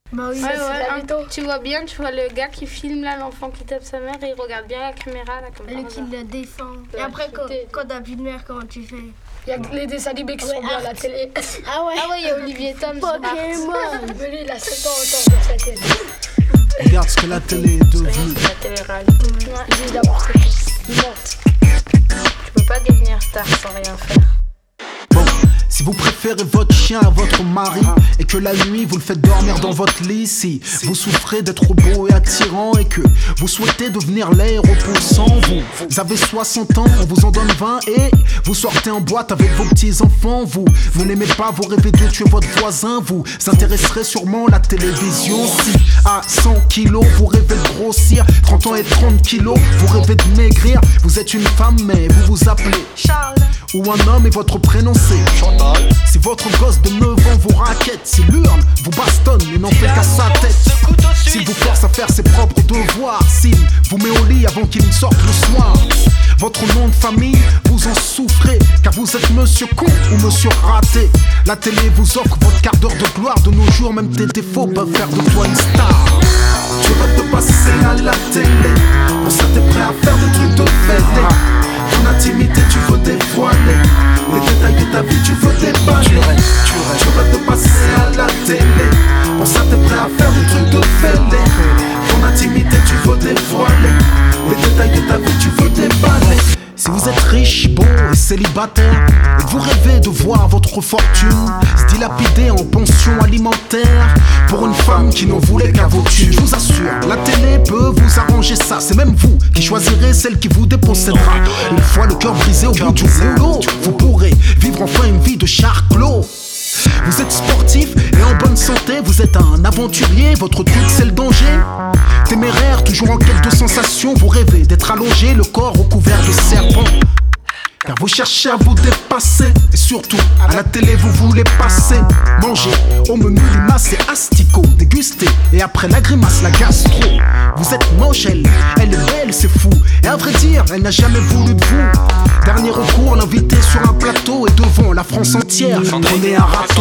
Bah oui, Ouais, ça, c'est de la ouais, mytho. tu vois bien, tu vois le gars qui filme là, l'enfant qui tape sa mère et il regarde bien la caméra là comme Lui par qui hasard. le défend. Et Ouais, après, c'était- quand t'as plus de mère, comment tu fais? Il y a les dessins animés qui sont bien à la télé. Ah ouais. Ah ouais, il y a Olivier Tom sur Arte. Pokémon. Mais lui, il a 7 ans autant pour sa télé. Regarde ce que la télé est devenue. La télé-réalité. Il dit d'abord que il monte. Tu peux pas devenir star sans rien faire. Bon, si vous préférez votre chien à votre mari et que la nuit vous le faites dormir dans votre lit, si vous souffrez d'être beau et attirant et que vous souhaitez devenir laid et repoussant, vous avez 60 ans, on vous en donne 20 et vous sortez en boîte avec vos petits-enfants, vous ne l'aimez pas, vous rêvez de tuer votre voisin, vous intéresserez sûrement la télévision. Si à 100 kilos vous rêvez de grossir, 30 ans et 30 kilos vous rêvez de maigrir, vous êtes une femme mais vous vous appelez Charles. ou un homme et votre prénom c'est Chantal. Si votre gosse de 9 ans vous raquette, s'il hurle, vous bastonne et n'en fait qu'à sa tête, s'il vous force à faire ses propres devoirs, s'il vous met au lit avant qu'il ne sorte le soir, votre nom de famille, vous en souffrez, car vous êtes monsieur con ou monsieur raté. La télé vous offre votre quart d'heure de gloire, de nos jours même tes défauts peuvent faire de toi une star. Tu rêves de passer à la télé, pour ça t'es prêt à faire des trucs de fêter. Ton intimité tu veux dévoiler, les détails de ta vie tu veux déballer. Tu rêves de passer à la télé, pour ça t'es prêt à faire des trucs de fêter. Ton intimité tu veux dévoiler, les détails de ta vie tu veux déballer. Si vous êtes riche, beau et célibataire, et que vous rêvez de voir votre fortune se dilapider en pension alimentaire pour une femme qui n'en voulait qu'à vos thunes, je vous assure, la télé peut vous arranger ça. C'est même vous qui choisirez celle qui vous dépossédera. Une fois le cœur brisé au bout du boulot, vous pourrez vivre enfin une vie de charclos. Vous êtes sportif et en bonne santé, vous êtes un aventurier, votre truc c'est le danger. Téméraire, toujours en quête de sensations, vous rêvez d'être allongé, le corps recouvert de serpents. Car vous cherchez à vous dépasser, et surtout, à la télé vous voulez passer. Manger au menu limaces et asticots, déguster, et après la grimace, la gastro. Vous êtes moche, elle est belle, c'est fou. Et à vrai dire, elle n'a jamais voulu de vous. Dernier recours, l'invité sur un plateau, et devant la France entière, prenez un râteau.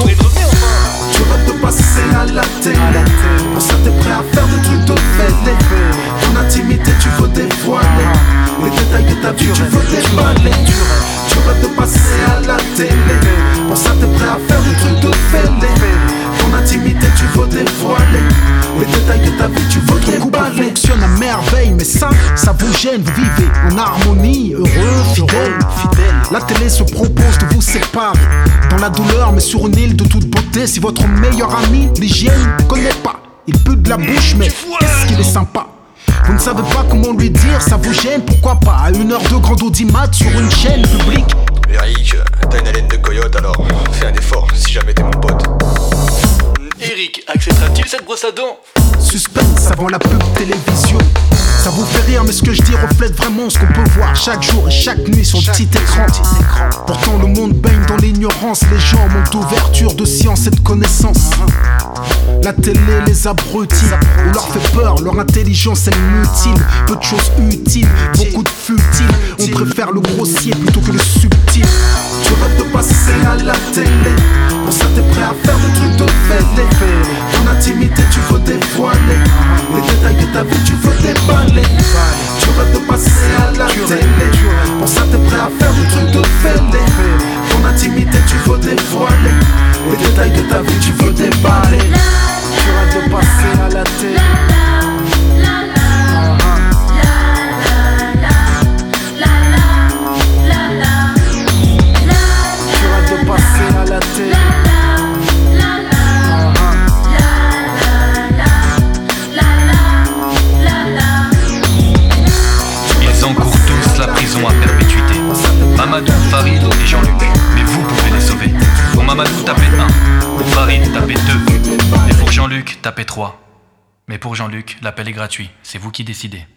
Tu rêves de passer à la télé, pour ça t'es prêt à faire des trucs de fêter. Ton intimité tu veux dévoiler, les détails de ta vie tu veux déballer. Tu rêves de passer à la télé, pour ça t'es prêt à faire des trucs de fêter. Ton intimité tu veux dévoiler, les détails de ta vie tu veux déballer. Votre couple fonctionne à merveille, mais ça vous gêne. Vous vivez en harmonie, heureux, fidèle. La télé se propose de vous séparer dans la douleur mais sur une île de toute beauté. Si votre meilleur ami l'hygiène connaît pas, il pue de la bouche mais qu'est-ce qu'il est sympa. Vous ne savez pas comment lui dire, ça vous gêne, pourquoi pas à 1 heure de grand audimat sur une chaîne publique. Eric, t'as une haleine de coyote alors fais un effort si jamais t'es mon pote. Eric, acceptera-t-il cette brosse à dents? Suspense avant la pub télévision. Ça vous fait rire mais ce que je dis reflète vraiment ce qu'on peut voir chaque jour et chaque nuit sur le petit écran. Pourtant le monde baigne dans l'ignorance, les gens manquent d'ouverture, de science et de connaissance. La télé les abrutit, on leur fait peur, leur intelligence elle mutile. Peu de choses utiles, beaucoup de futiles. On préfère le grossier plutôt que le subtil. Tu rêves de passer à la télé, pour ça t'es prêt à faire des trucs de fêter. Ton intimité tu veux dévoiler, les détails de ta vie tu veux déballer. Tu rêves de passer à la télé, pour ça t'es prêt à faire des trucs de fêter. Ton intimité tu veux dévoiler, les détails de ta vie tu veux déballer. Tu rêves de passer à la télé. Tu rêves de passer à la télé. Ils encourent tous la prison à perpétuité. Mamadou, Farid et Jean-Luc. Mais vous pouvez les sauver. Pour Mamadou, tapez 1. Pour Farid, tapez 2. Et pour Jean-Luc, tapez 3. Mais pour Jean-Luc, l'appel est gratuit. C'est vous qui décidez.